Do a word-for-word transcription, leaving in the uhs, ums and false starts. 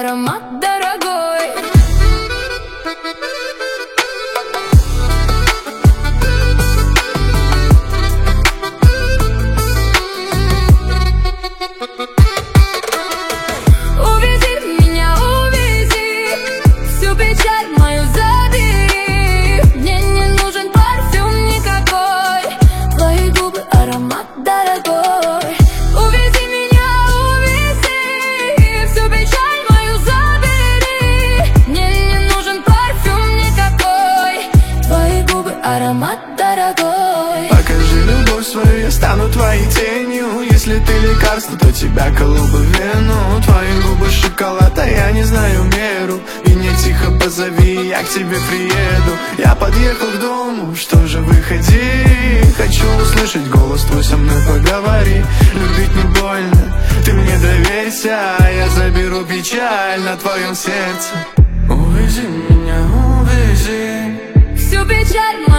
аромат дорогой. Увези меня, увези, всю печаль мою забери. Мне не нужен парфюм никакой, твои губы аромат дорогой. Увези меня, увези, всю печаль мою забери. Мне не нужен парфюм никакой, твои губы аромат дорогой. Покажи любовь свою, я стану твоей тенью. Если ты лекарство, то тебя колол бы в вену. Твои губы шоколад, а я не знаю меру. Меня тихо позови, я к тебе приеду. Я подъехал к дому, что же выходи. Хочу услышать голос твой, со мной поговори. Любить не больно, ты мне доверься, а я заберу печаль на твоем сердце. Увези меня, увези Всю печаль